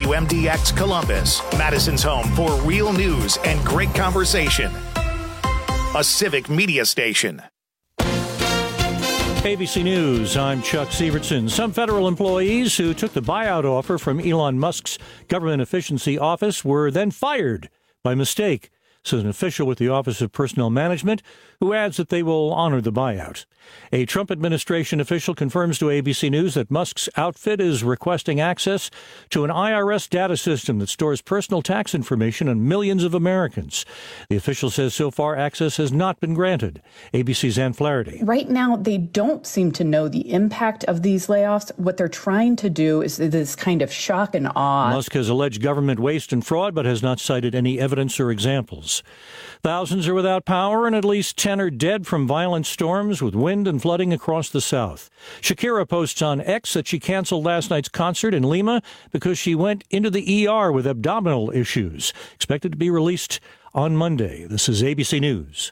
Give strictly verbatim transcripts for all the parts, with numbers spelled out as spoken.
W M D X Columbus, Madison's home for real news and great conversation. A civic media station. A B C News, I'm Chuck Sievertson. Some federal employees who took the buyout offer from Elon Musk's government efficiency office were then fired by mistake, says an official with the Office of Personnel Management, who adds that they will honor the buyout. A Trump administration official confirms to A B C News that Musk's outfit is requesting access to an I R S data system that stores personal tax information on millions of Americans. The official says so far access has not been granted. A B C's Ann Flaherty. Right now, they don't seem to know the impact of these layoffs. What they're trying to do is this kind of shock and awe. Musk has alleged government waste and fraud, but has not cited any evidence or examples. Thousands are without power, and at least ten are dead from violent storms with wind and flooding across the South. Shakira posts on X that she canceled last night's concert in Lima because she went into the E R with abdominal issues. Expected to be released on Monday. This is A B C News.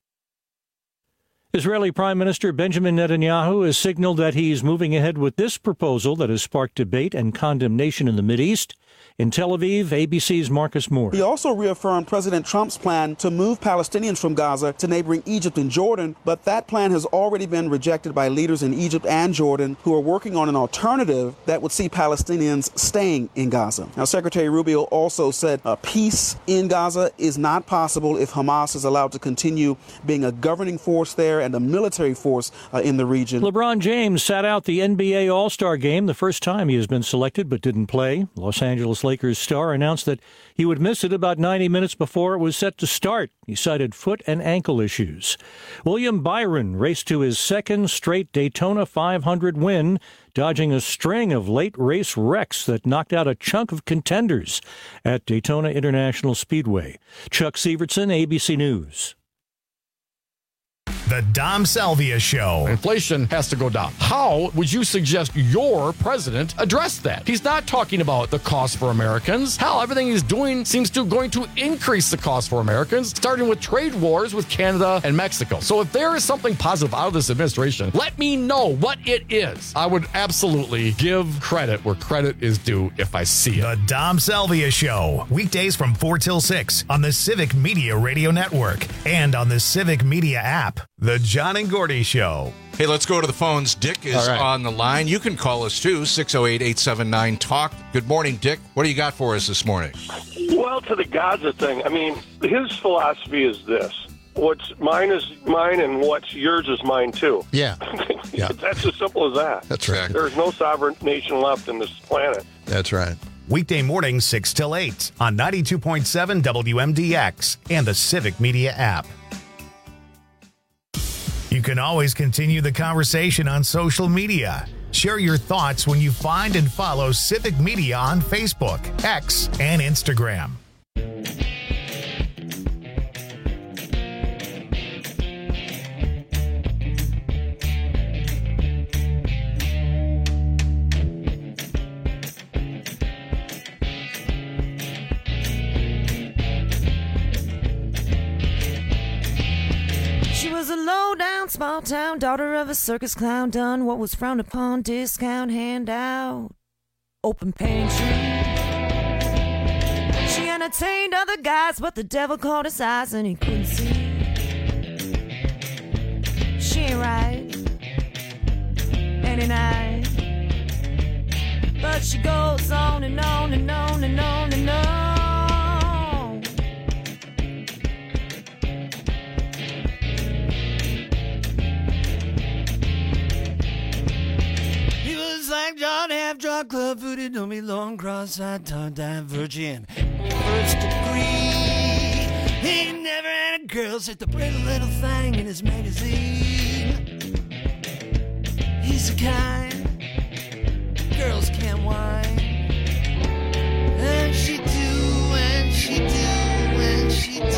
Israeli Prime Minister Benjamin Netanyahu has signaled that he's moving ahead with this proposal that has sparked debate and condemnation in the Mideast. In Tel Aviv, A B C's Marcus Moore. He also reaffirmed President Trump's plan to move Palestinians from Gaza to neighboring Egypt and Jordan, but that plan has already been rejected by leaders in Egypt and Jordan who are working on an alternative that would see Palestinians staying in Gaza. Now, Secretary Rubio also said a peace in Gaza is not possible if Hamas is allowed to continue being a governing force there and a military force uh, in the region. LeBron James sat out the N B A All-Star game, the first time he has been selected but didn't play. Los Angeles Lakers star announced that he would miss it about ninety minutes before it was set to start. He cited foot and ankle issues. William Byron raced to his second straight Daytona five hundred win, dodging a string of late race wrecks that knocked out a chunk of contenders at Daytona International Speedway. Chuck Sievertson, A B C News. The Dom Salvia Show. Inflation has to go down. How would you suggest your president address that? He's not talking about the cost for Americans. Hell, everything he's doing seems to going to increase the cost for Americans, starting with trade wars with Canada and Mexico. So if there is something positive out of this administration, let me know what it is. I would absolutely give credit where credit is due if I see it. The Dom Salvia Show. Weekdays from four till six on the Civic Media Radio Network and on the Civic Media app. The John and Gordy Show. Hey, let's go to the phones. Dick is right on the line. You can call us, too, six oh eight, eight seven nine, talk. Good morning, Dick. What do you got for us this morning? Well, to the Gaza thing, I mean, his philosophy is this. What's mine is mine, and what's yours is mine, too. Yeah. yeah. That's as simple as that. That's right. There's no sovereign nation left in this planet. That's right. Weekday mornings, six till eight on ninety-two point seven W M D X and the Civic Media app. You can always continue the conversation on social media. Share your thoughts when you find and follow Civic Media on Facebook, X, and Instagram. Low-down, small-town, daughter of a circus clown, done what was frowned upon, discount handout, open pantry. She entertained other guys, but the devil caught his eyes and he couldn't see. She ain't right any night, but she goes on and on and on and on and on. Like John half drunk, club footed, don't be long, cross-eyed, tongue-tied, virgin, first degree. He never had a girl, sit the pretty little thing in his magazine. He's the kind girls can't whine, and she do, and she do, and she do.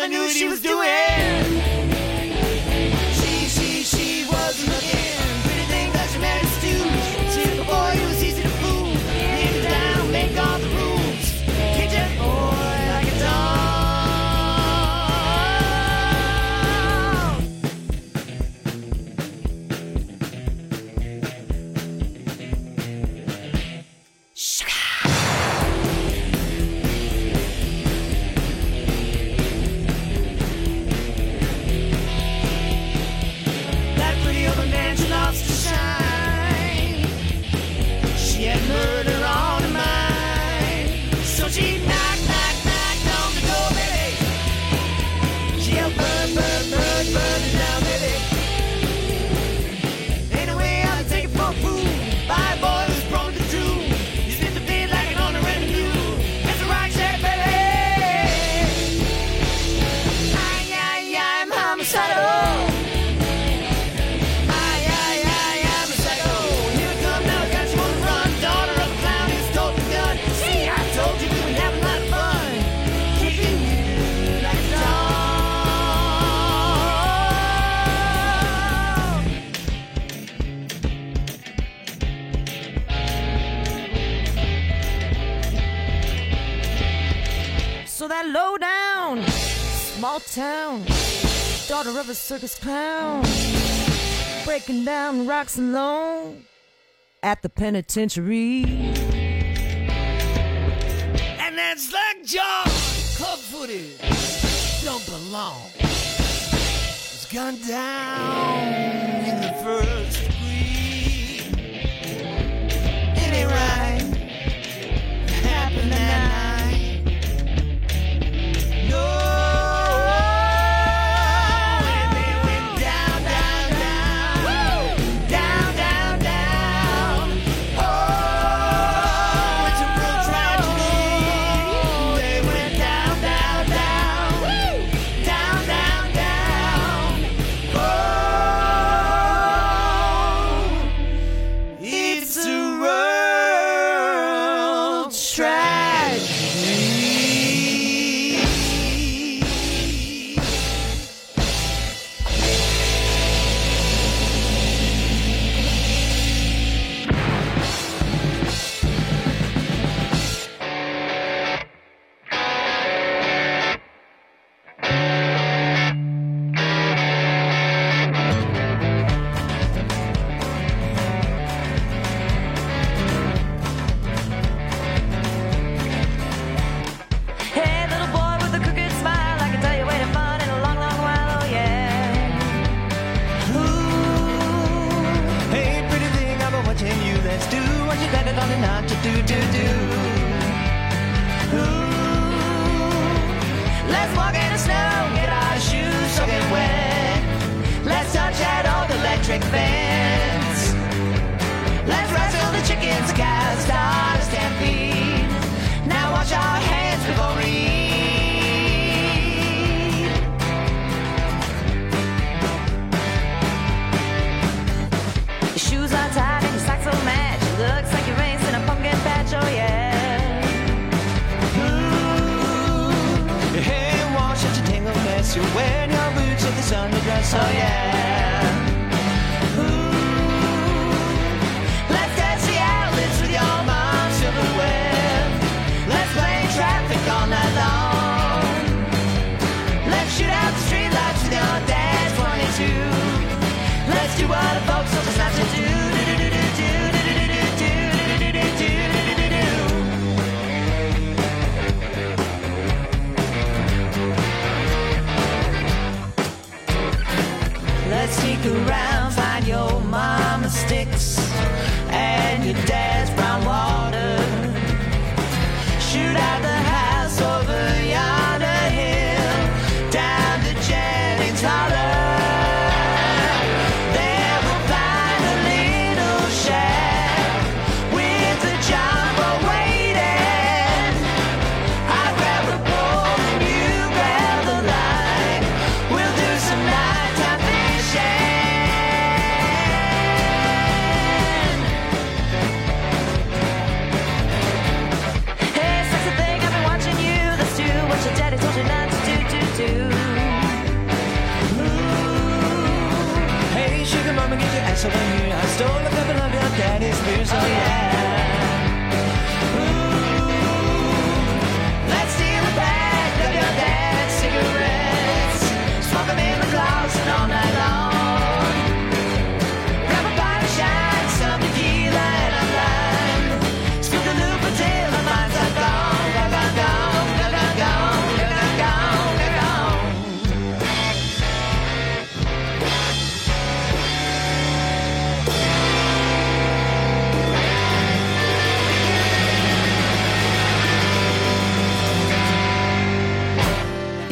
never knew what she was doing. She, she, she was looking. Pretty thing that she married Stu. See the boy who was easy to fool. Leave it down, make all the rules. Kick that boy like a dog. Low down, small town, daughter of a circus clown, breaking down rocks alone at the penitentiary. And that slack jaw, club footed, don't belong. It's gone down in the first degree. It ain't right, it happened that night.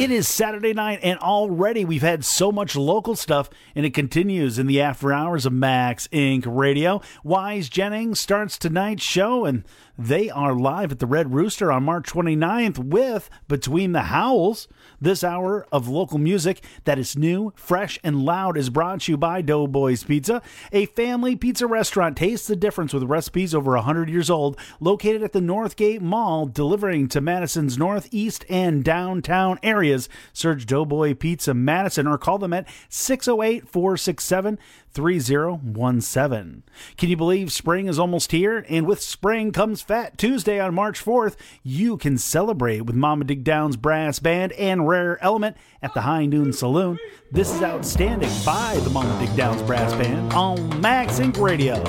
It is Saturday night, and already we've had so much local stuff, and it continues in the after hours of Max Incorporated. Radio. Wise Jennings starts tonight's show, and they are live at the Red Rooster on March twenty-ninth with Between the Howls. This hour of local music that is new, fresh, and loud is brought to you by Doughboys Pizza, a family pizza restaurant. Taste the difference with recipes over one hundred years old, located at the Northgate Mall, delivering to Madison's northeast and downtown areas. Search Doughboy Pizza Madison or call them at six oh eight, four six seven, three oh one seven. Can you believe spring is almost here? And with spring comes Fat Tuesday on March fourth. You can celebrate with Mama Dig Down's Brass Band and Rare Element at the High Noon Saloon. This is Outstanding by the Mama Dig Down's Brass Band on Max Inc Radio.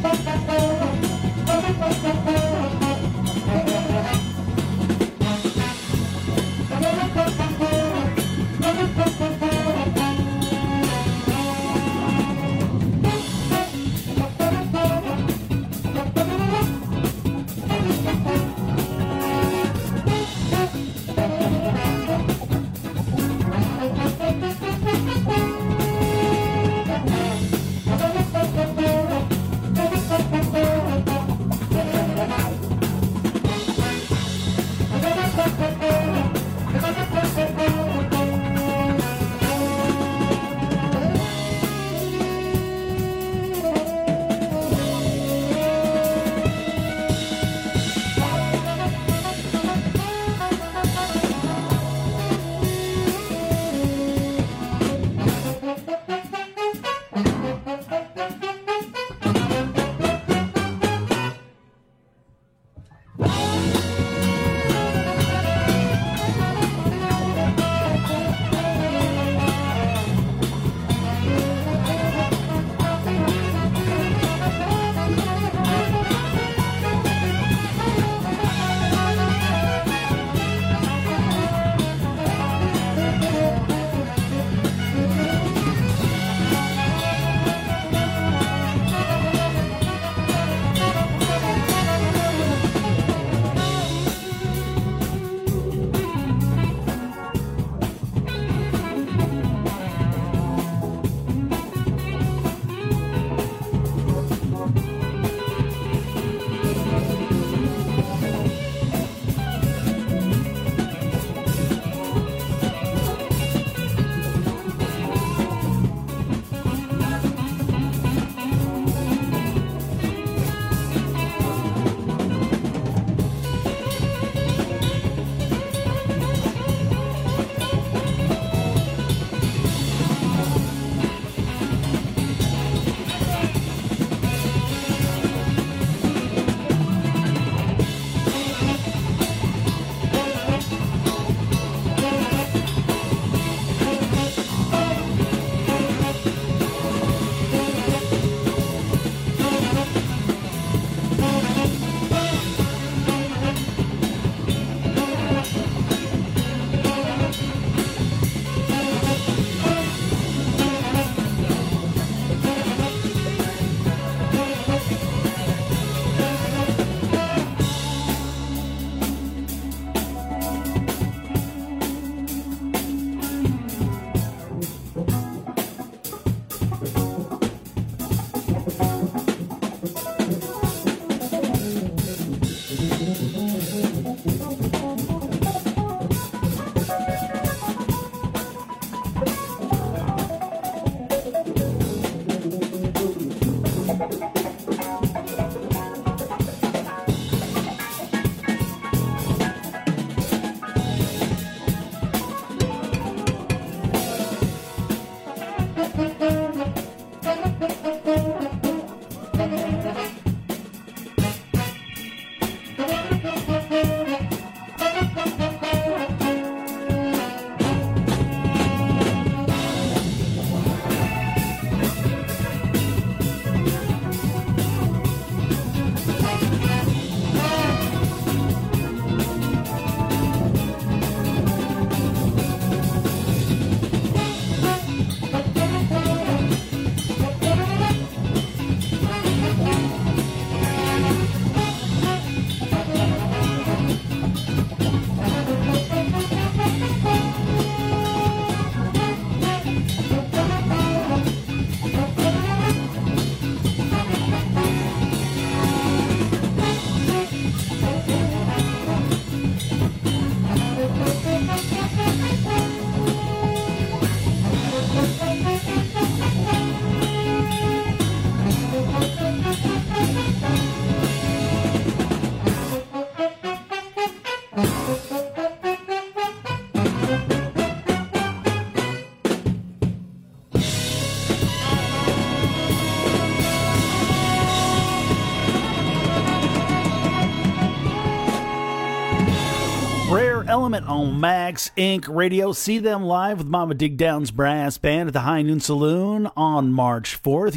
Element on Max Incorporated. Radio. See them live with Mama Dig Down's brass band at the High Noon Saloon on March fourth. Yep,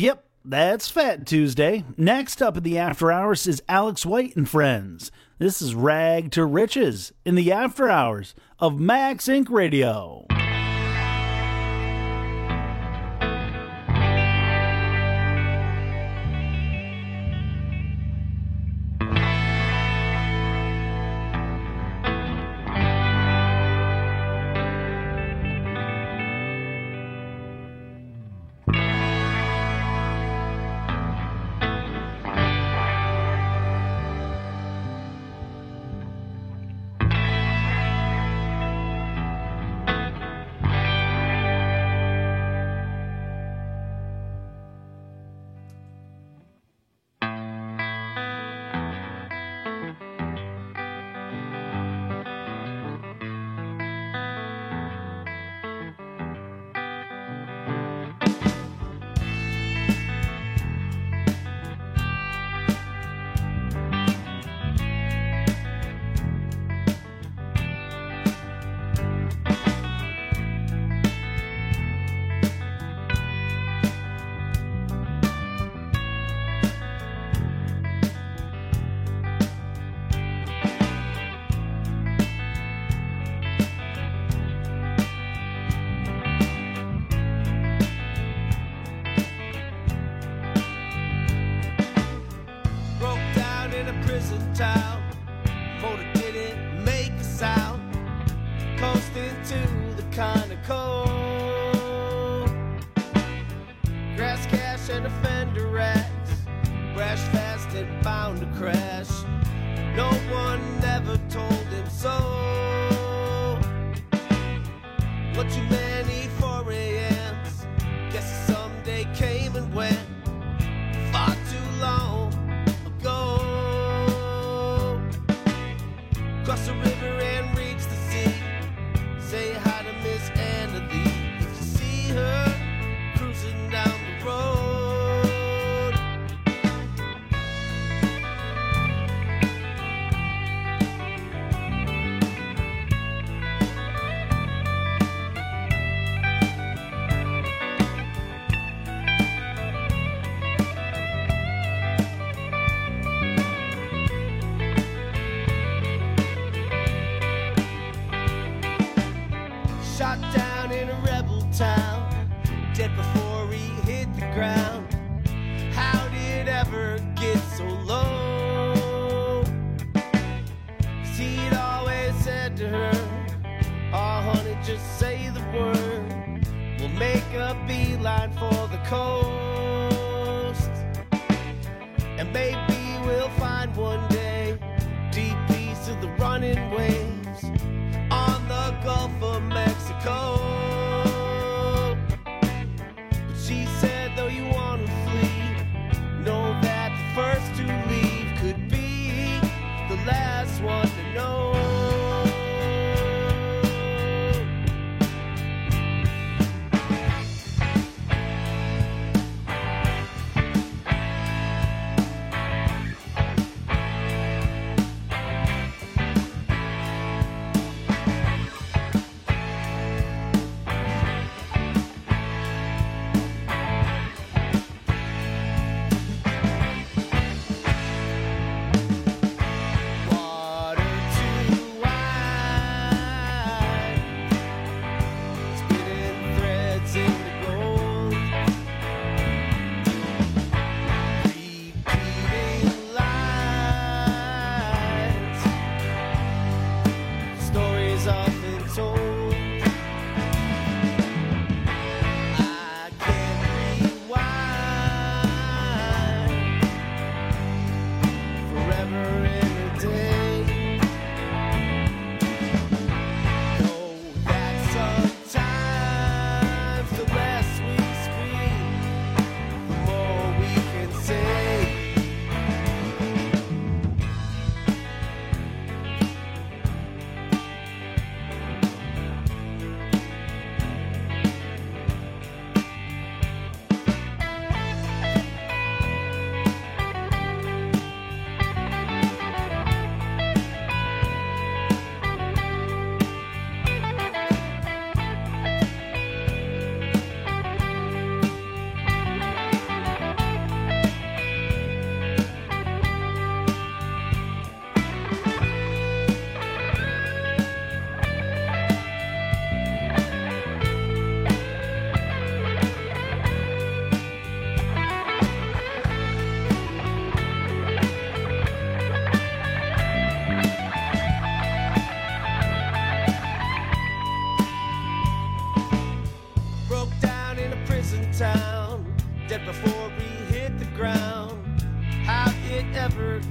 that's Fat Tuesday. Next up in the After Hours is Alex White and Friends. This is Rag to Riches in the After Hours of Max Inc Radio.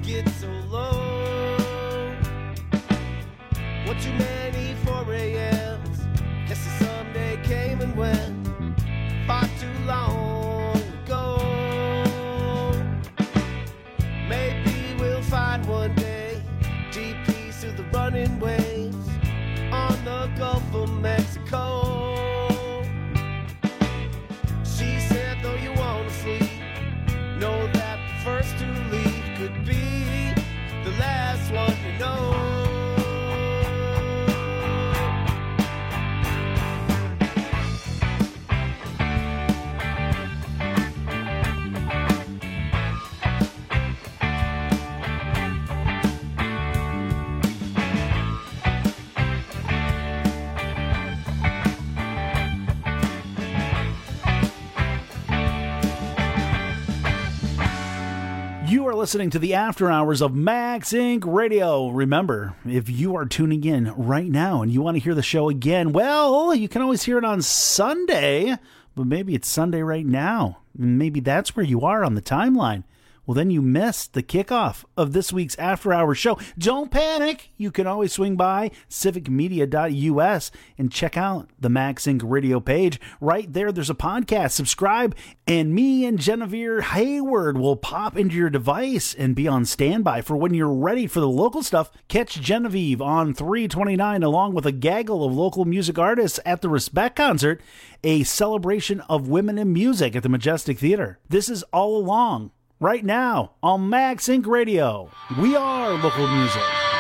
get so low. One too many four a.m.s. Guess the someday came and went far too long ago. Maybe we'll find one day G Ps through the running waves on the Gulf of Mexico. She said, though you wanna sleep, know that the first to leave could be the last one to know. You are listening to the After Hours of Max Incorporated. Radio. Remember, if you are tuning in right now and you want to hear the show again, well, you can always hear it on Sunday, but maybe it's Sunday right now. Maybe that's where you are on the timeline. Well, then you missed the kickoff of this week's After Hours show. Don't panic. You can always swing by civic media dot U S and check out the Max Inc radio page. Right there, there's a podcast. Subscribe, and me and Genevieve Hayward will pop into your device and be on standby for when you're ready for the local stuff. Catch Genevieve on three twenty-nine along with a gaggle of local music artists at the Respect Concert, a celebration of women in music at the Majestic Theater. This is all along. Right now on Max Inc Radio, we are local music.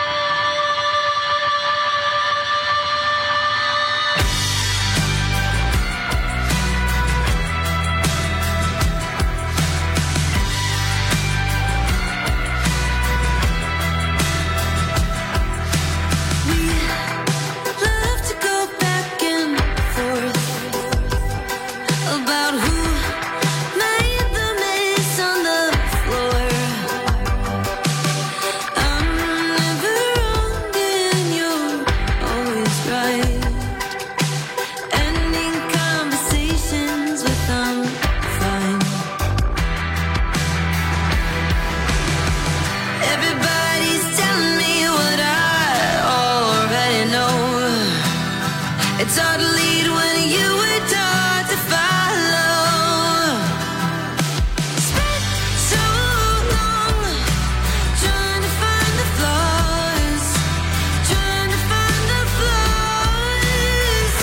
It's hard to lead when you were taught to follow. Spent so long trying to find the flaws, trying to find the flaws.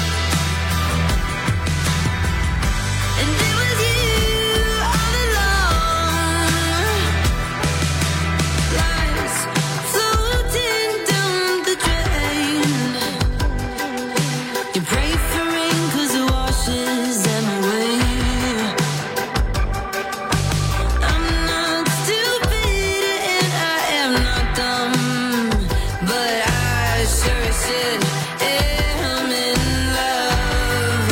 And it was you all along. Lies floating down the drain. You pray for rain 'cause it washes them away. I'm not stupid and I am not dumb, but I sure as shit am in love.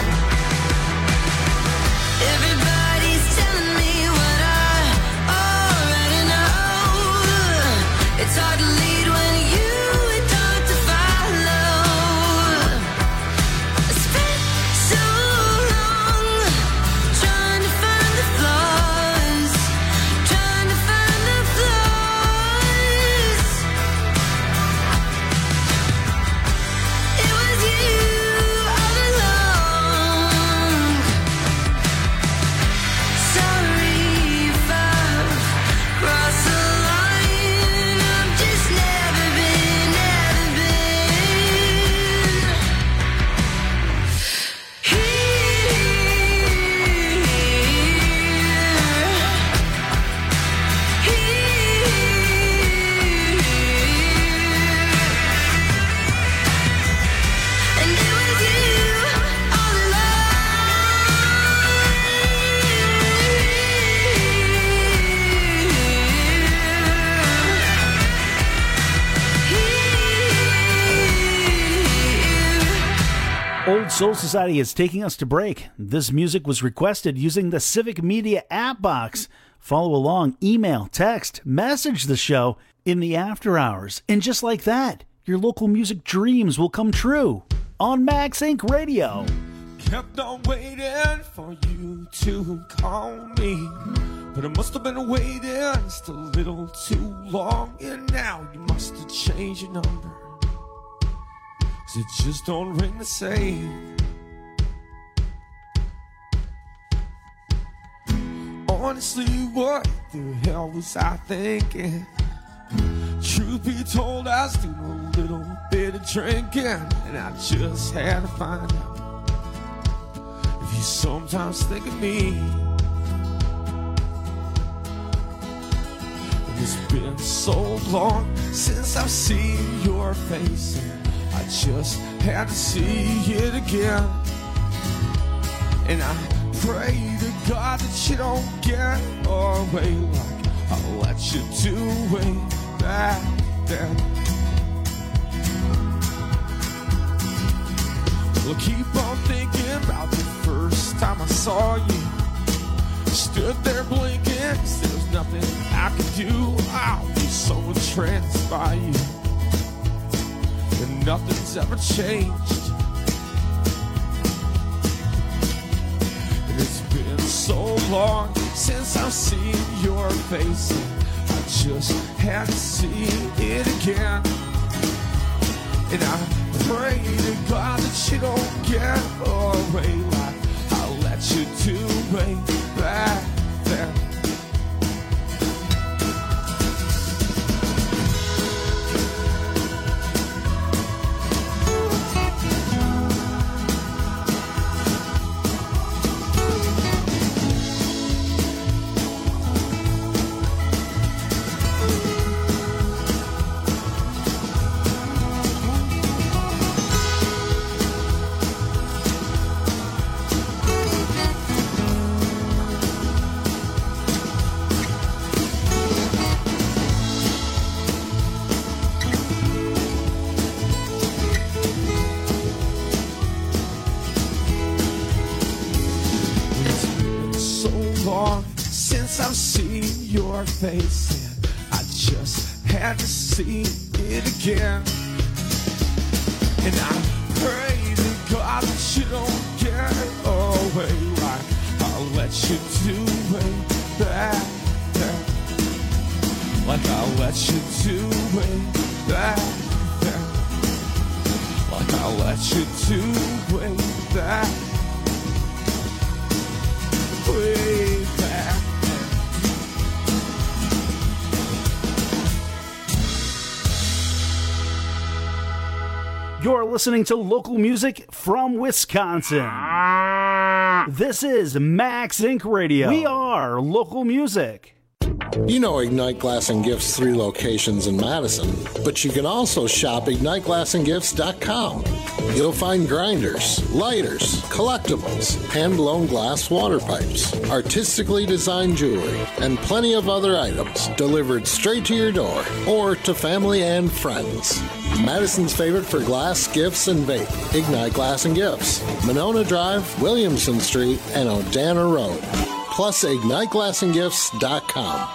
Everybody's telling me what I already know. It's hard to lead when you were taught to follow. I spent so long trying to find the flaws, trying to find the flaws. It was you all along. Sorry if I've crossed the line. I've just never been, never been and it was you all along. Old Soul Society is taking us to break. This music was requested using the Civic Media app box. Follow along, email, text, message the show in the after hours. And just like that, your local music dreams will come true on Max Inc Radio. Kept on waiting for you to call me. But I must have been waiting just a little too long. And now you must have changed your number, 'cause it just don't ring the same. Honestly, what the hell was I thinking? Truth be told, I was doing a little bit of drinking, and I just had to find out if you sometimes think of me. And it's been so long since I've seen your face, and I just had to see it again. And I pray to God that you don't get away like I let you do way back then. Well, I keep on thinking about the first time I saw you. Stood there blinking, 'cause there was nothing I could do. I'll be so entranced by you, and nothing's ever changed. It's been so long since I've seen your face, and I just had to see it again. And I pray to God that you don't get away like I let you do way back then. I've seen your face, and I just had to see it again. And I pray to God that you don't get away like I'll let you do way back then. Like I'll let you do way back then. Like I'll let you do way back. Way back. You're listening to local music from Wisconsin. This is Max Incorporated. Radio. We are local music. You know Ignite Glass and Gifts' three locations in Madison, but you can also shop ignite glass and gifts dot com. You'll find grinders, lighters, collectibles, hand-blown glass water pipes, artistically designed jewelry, and plenty of other items delivered straight to your door or to family and friends. Madison's favorite for glass, gifts, and vape, Ignite Glass and Gifts, Monona Drive, Williamson Street, and Odana Road. Plus ignite glass and gifts dot com.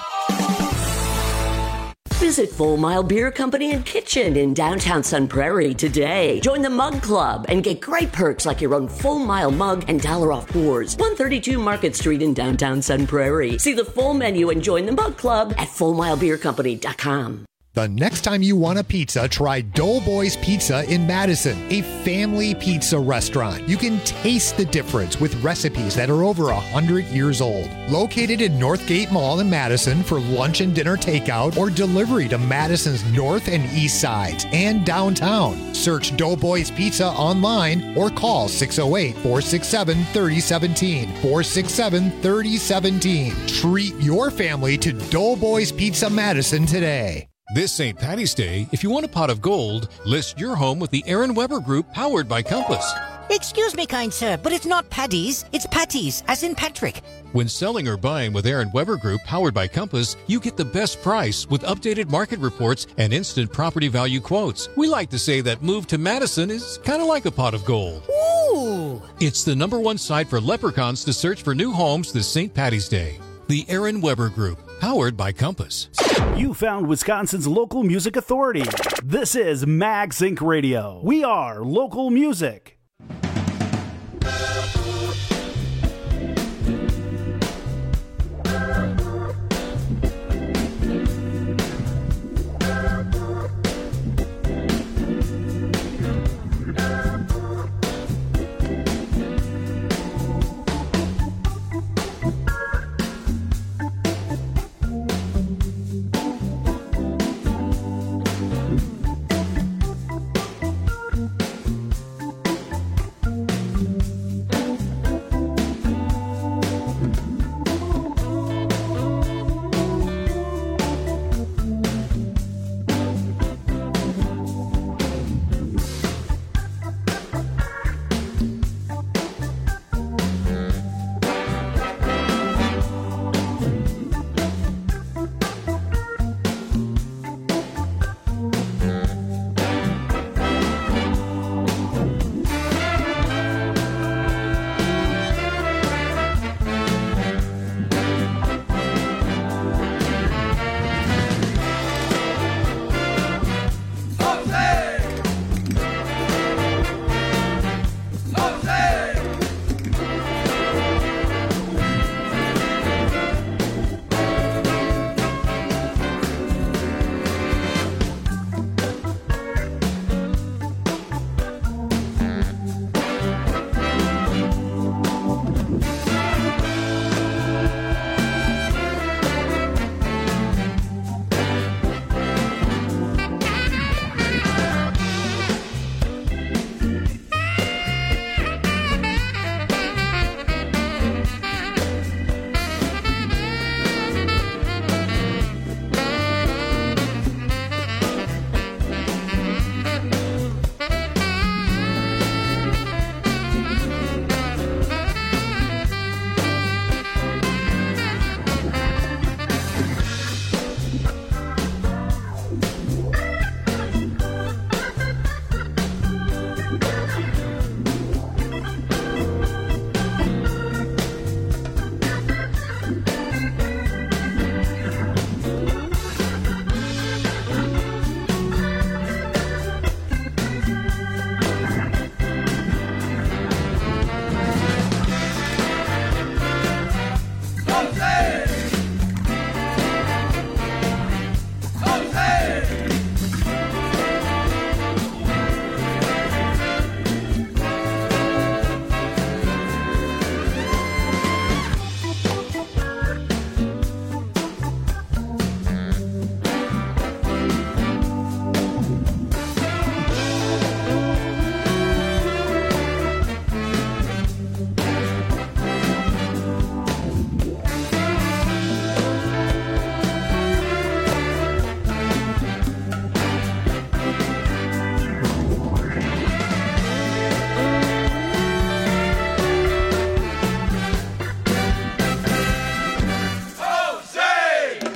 Visit Full Mile Beer Company and Kitchen in downtown Sun Prairie today. Join the Mug Club and get great perks like your own Full Mile mug and dollar off pours. one thirty-two Market Street in downtown Sun Prairie. See the full menu and join the Mug Club at full mile beer company dot com. The next time you want a pizza, try Doughboys Pizza in Madison, a family pizza restaurant. You can taste the difference with recipes that are over one hundred years old. Located in Northgate Mall in Madison for lunch and dinner takeout or delivery to Madison's north and east sides and downtown. Search Doughboys Pizza online or call six oh eight, four six seven, three oh one seven, four six seven, three oh one seven. Treat your family to Doughboys Pizza Madison today. This Saint Patty's Day, if you want a pot of gold, list your home with the Aaron Weber Group, powered by Compass. Excuse me, kind sir, but it's not Paddy's, it's Patty's, as in Patrick. When selling or buying with Aaron Weber Group, powered by Compass, you get the best price with updated market reports and instant property value quotes. We like to say that move to Madison is kind of like a pot of gold. Ooh! It's the number one site for leprechauns to search for new homes this Saint Patty's Day. The Aaron Weber Group, powered by Compass. You found Wisconsin's local music authority. This is Max Incorporated. Radio. We are local music.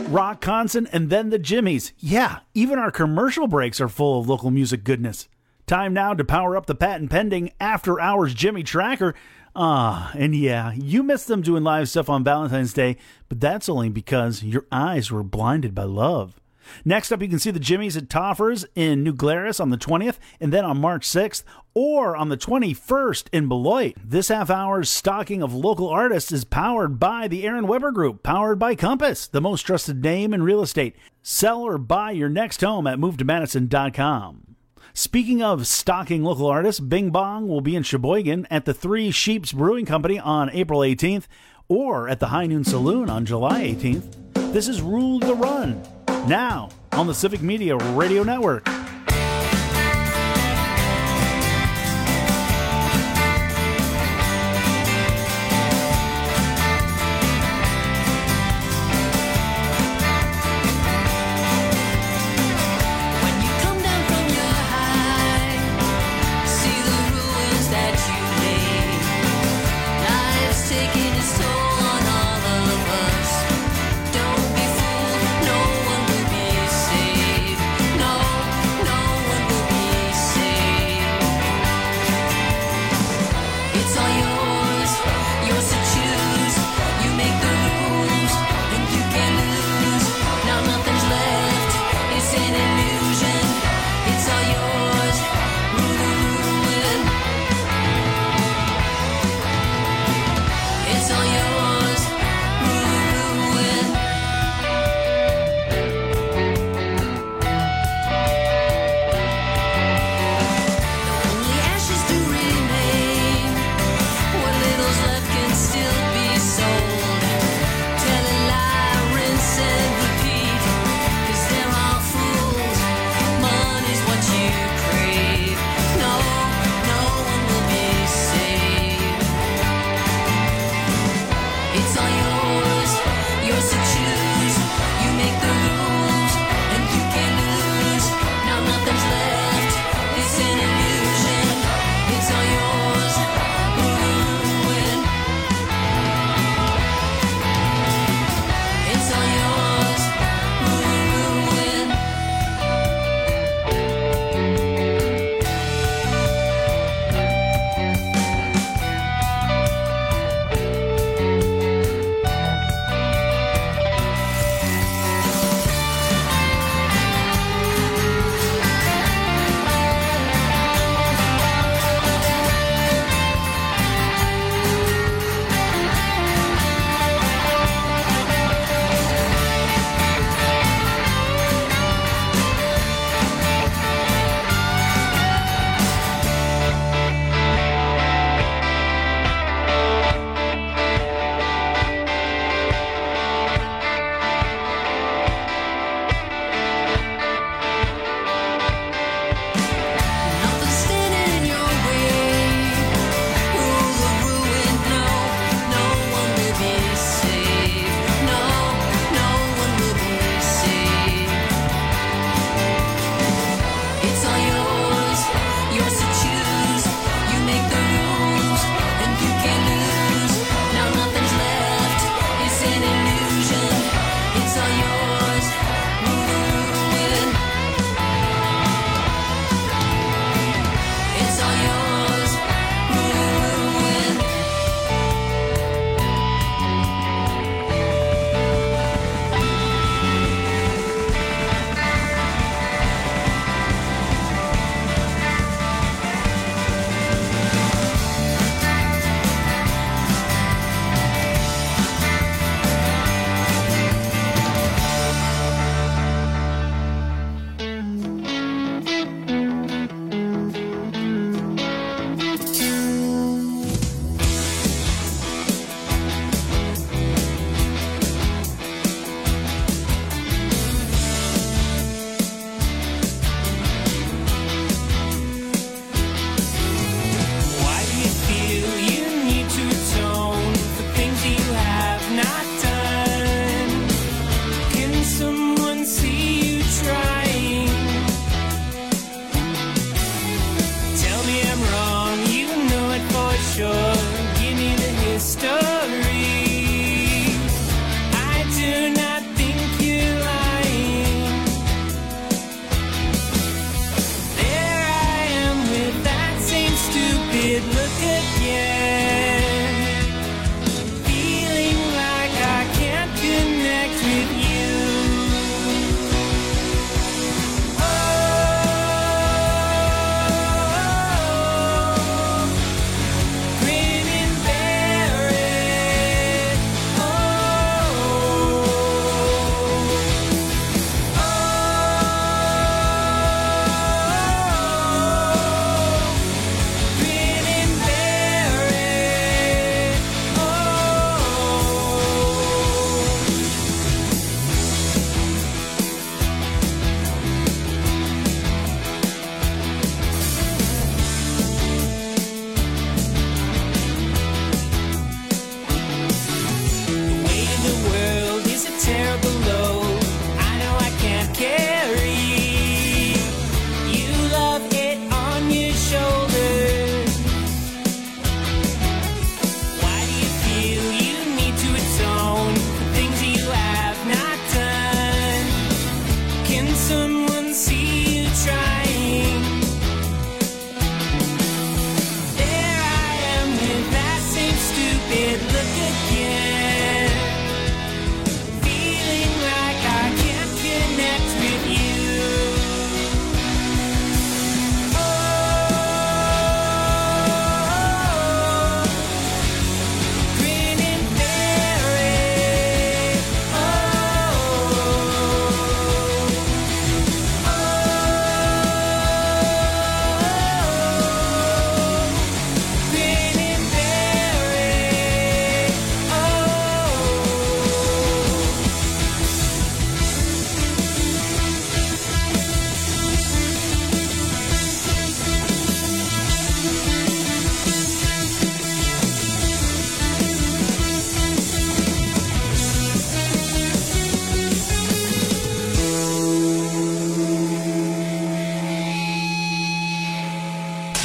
Rock Concert, and then the Jimmies. Yeah, even our commercial breaks are full of local music goodness. Time now to power up the patent pending After Hours Jimmy Tracker. Ah, and yeah, you missed them doing live stuff on Valentine's Day, but that's only because your eyes were blinded by love. Next up, you can see the Jimmies at Toffers in New Glarus on the twentieth, and then on March sixth, or on the twenty-first in Beloit. This half hour's stocking of local artists is powered by the Aaron Weber Group, powered by Compass, the most trusted name in real estate. Sell or buy your next home at move to madison dot com. Speaking of stocking local artists, Bing Bong will be in Sheboygan at the Three Sheeps Brewing Company on April eighteenth, or at the High Noon Saloon on July eighteenth. This is Rule the Run, now on the Civic Media Radio Network. Don't be fooled, no one will be saved. No,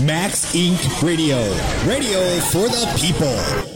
Max Incorporated. Radio. Radio for the people.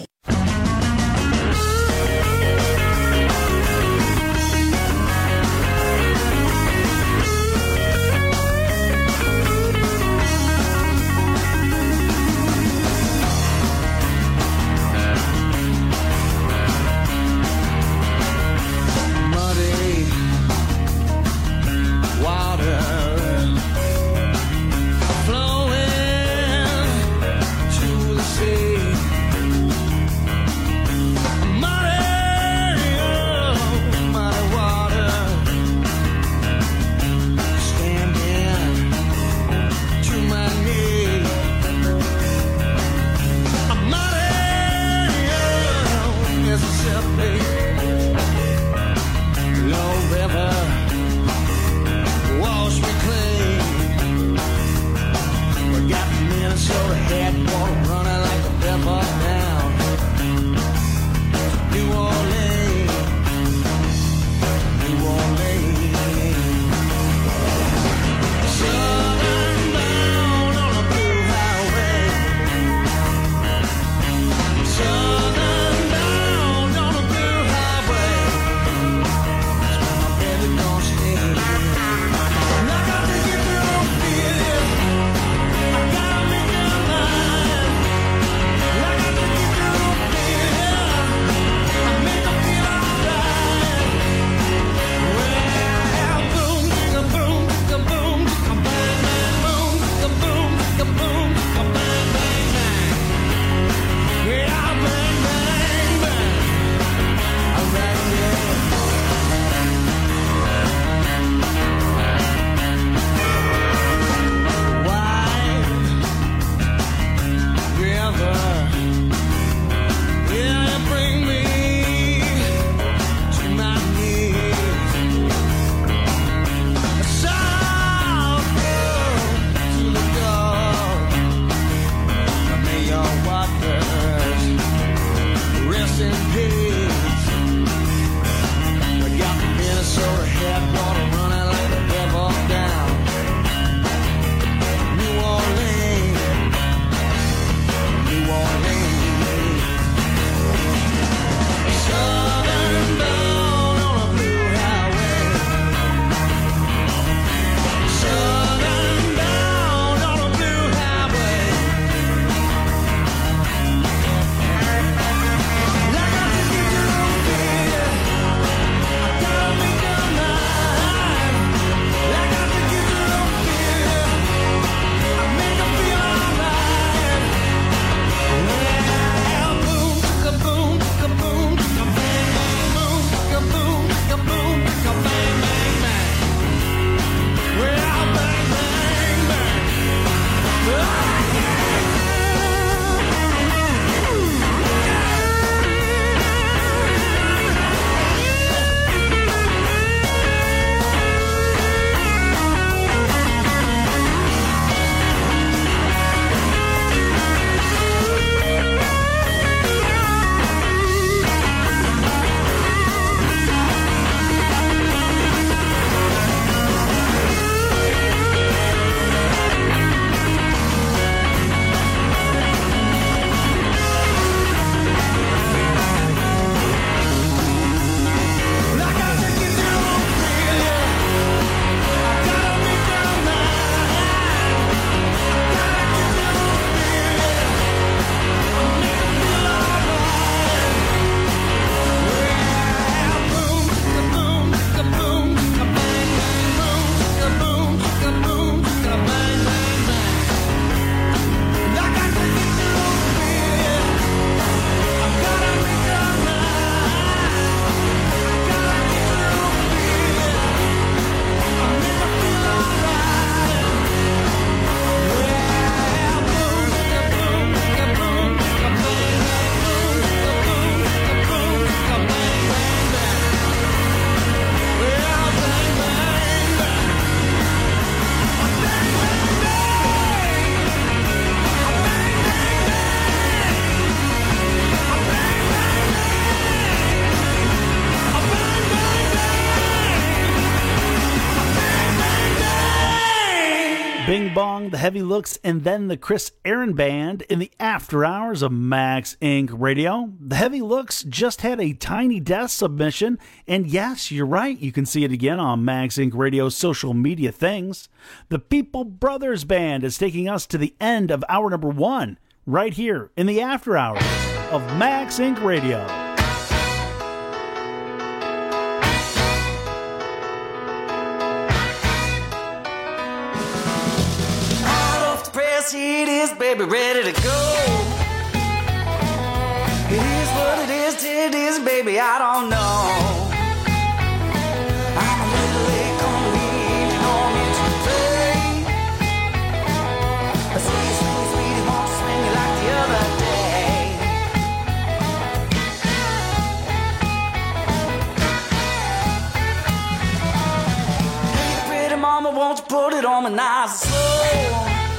Bing Bong, the Heavy Looks, and then the Chris Aaron Band in the after hours of Max Incorporated. Radio. The Heavy Looks just had a Tiny Desk submission, and yes, you're right, you can see it again on Max Incorporated. Radio's social media things. The People Brothers Band is taking us to the end of hour number one, right here in the after hours of Max Incorporated. Radio. It is, baby, ready to go. It is what it is, it is, baby, I don't know. I'm a little late on leaving on me to play. A sweet, sweet, sweet, it won't swing me like the other day. Hey, pretty mama, won't you put it on me nice and slow?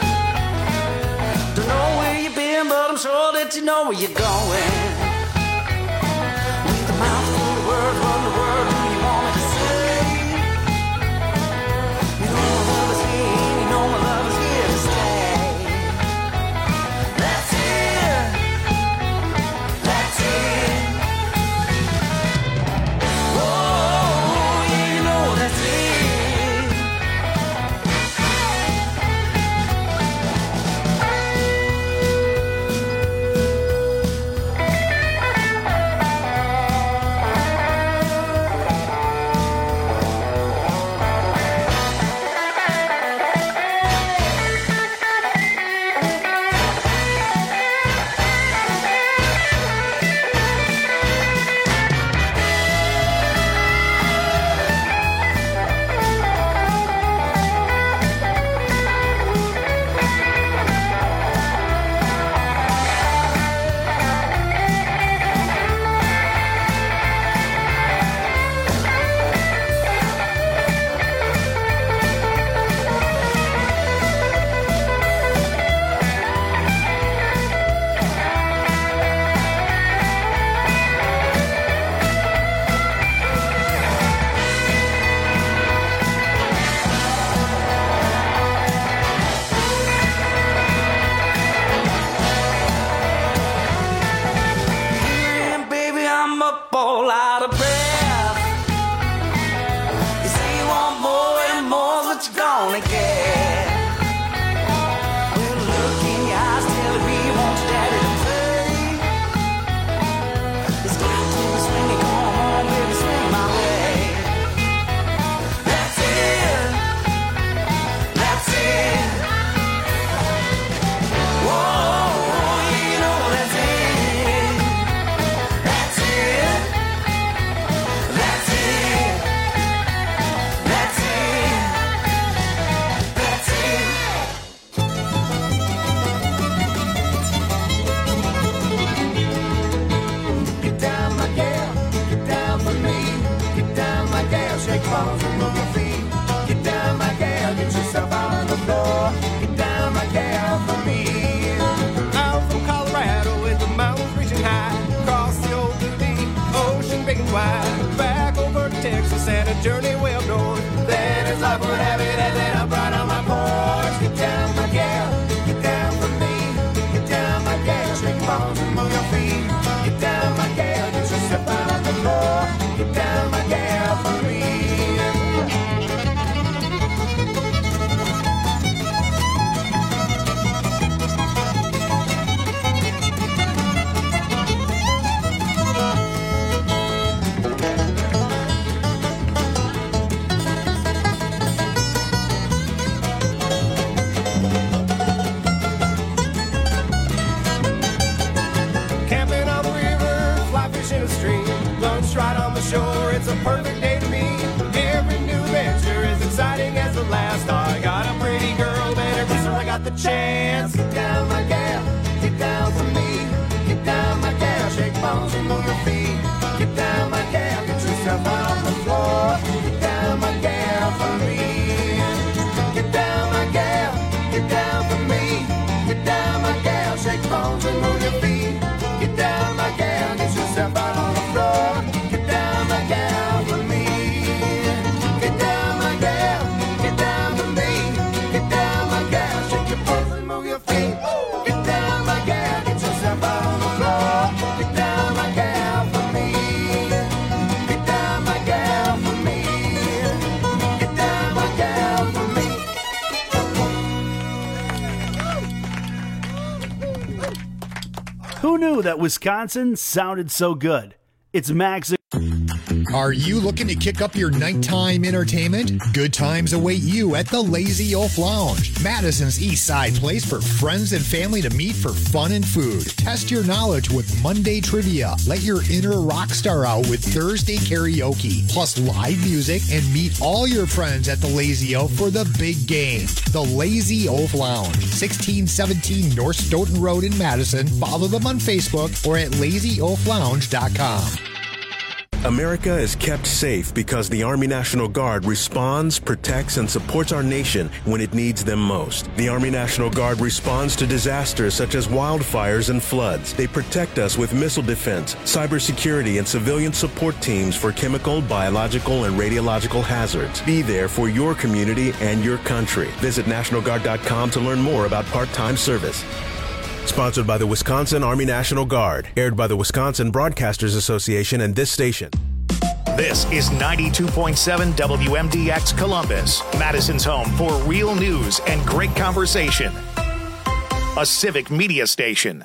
Don't know where you've been, but I'm sure that you know where you're going. With a mouth full of words, what in the world do you want me to say? You know my love is here, you know my love is here to stay. That's it, that's it. Oh, yeah, you know that's it. Get down, my Who knew that Wisconsin sounded so good? It's Max. Are you looking to kick up your nighttime entertainment? Good times await you at the Lazy Oaf Lounge, Madison's East Side place for friends and family to meet for fun and food. Test your knowledge with Monday trivia. Let your inner rock star out with Thursday karaoke, plus live music, and meet all your friends at the Lazy Oaf for the big game. The Lazy Oaf Lounge, sixteen seventeen North Stoughton Road in Madison. Follow them on Facebook or at lazy oaf lounge dot com. America is kept safe because the Army National Guard responds, protects, and supports our nation when it needs them most. The Army National Guard responds to disasters such as wildfires and floods. They protect us with missile defense, cybersecurity, and civilian support teams for chemical, biological, and radiological hazards. Be there for your community and your country. Visit National Guard dot com to learn more about part-time service. Sponsored by the Wisconsin Army National Guard. Aired by the Wisconsin Broadcasters Association and this station. This is ninety-two point seven W M D X Columbus, Madison's home for real news and great conversation. A civic media station.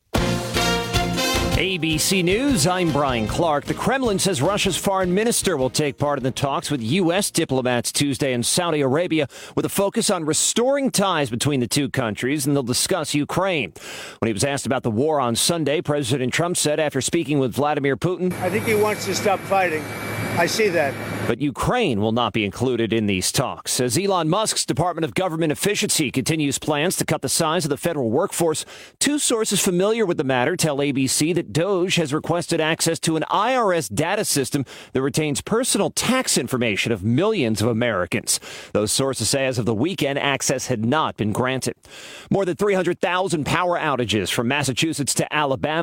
A B C News, I'm Brian Clark. The Kremlin says Russia's foreign minister will take part in the talks with U S diplomats Tuesday in Saudi Arabia with a focus on restoring ties between the two countries, and they'll discuss Ukraine. When he was asked about the war on Sunday, President Trump said after speaking with Vladimir Putin, I think he wants to stop fighting. I see that. But Ukraine will not be included in these talks. As Elon Musk's Department of Government Efficiency continues plans to cut the size of the federal workforce, two sources familiar with the matter tell A B C that Doge has requested access to an I R S data system that retains personal tax information of millions of Americans. Those sources say as of the weekend, access had not been granted. More than three hundred thousand power outages from Massachusetts to Alabama